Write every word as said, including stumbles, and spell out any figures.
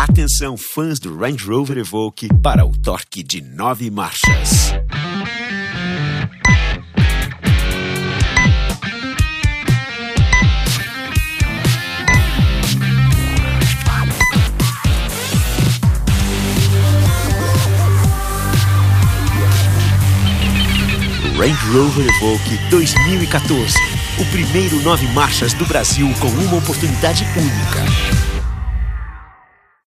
Atenção, fãs do Range Rover Evoque, para o torque de nove marchas. Range Rover Evoque dois mil e quatorze. O primeiro nove marchas do Brasil com uma oportunidade única.